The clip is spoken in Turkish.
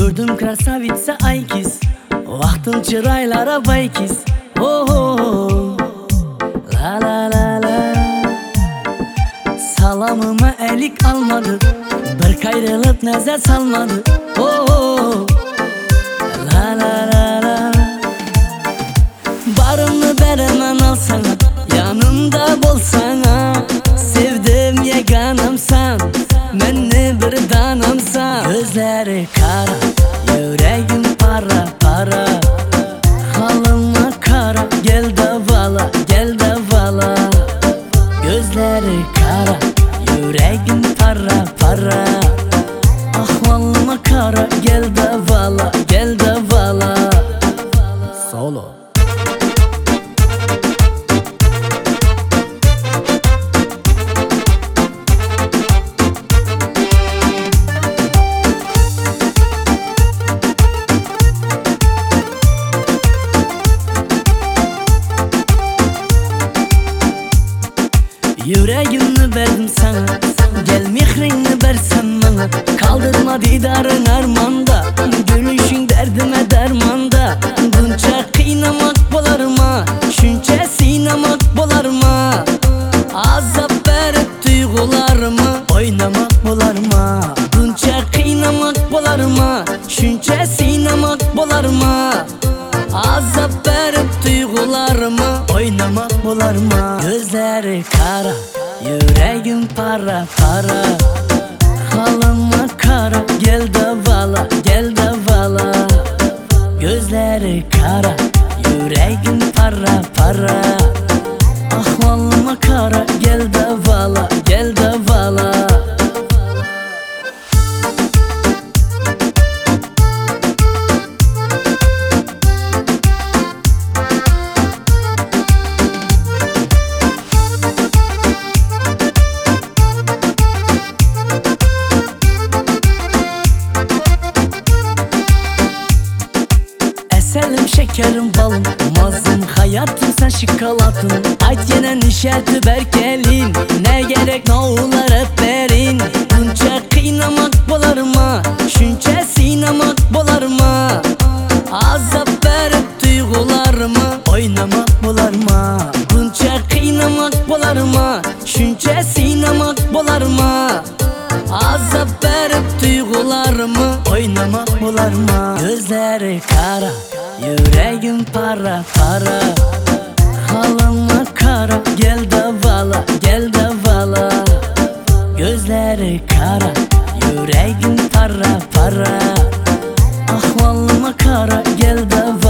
Gördüm krasavitsa aykiz, baktım çıraylara baykiz. Oh, oh, oh. La la la la. Salamıma elik almadı, bir kayrılıp nazar salmadı. Oh, oh. La la la la. Barımı beremem al sana, yanımda bolsana. Sevdim yeganamsan, menni bir danamsan. Gözleri kara, yüreğim para para. Halıma kara, gel de vala, gel de vala. Gözleri kara, yüreğim para para. Ahvalıma kara, gel de vala, gel de vala. Solo. Yüreğimi verdim sana, gel mihrini versen bana. Kaldırma didarın armanda, gülüşün derdime dermanda. Bunca kıynamak bolarma, şunca sinamak bolarma. Azap verip duygularımı oynamak bolarma. Bunca kıynamak bolarma, şunca sinamak bolarma. Azap verip duygularımı oynamak bolarma. Gözleri kara, yüreğim para para. Halıma kara, gel de vala, gel de vala. Gözleri kara, yüreğim para para. Ahvalıma kara, gel de vala, gel de vala. Selim şekerim balım, mazım hayatım sen şokolatım. Ayt yine nişerti berkelin, ne gerek ne olar hep verin. Bunca kıynamak bolarma, şunca sinamak bolarma. Azap verip duygularımı oynamak bolarma. Bunca kıynamak bolarma, şunca sinamak bolarma. Azap verip duygularımı oynamak bolarma. Gözleri kara, yüreğim para para. Halıma kara, gel de vala, gel de vala. Gözleri kara, yüreğim para para. Ahvalıma kara, gel de vala.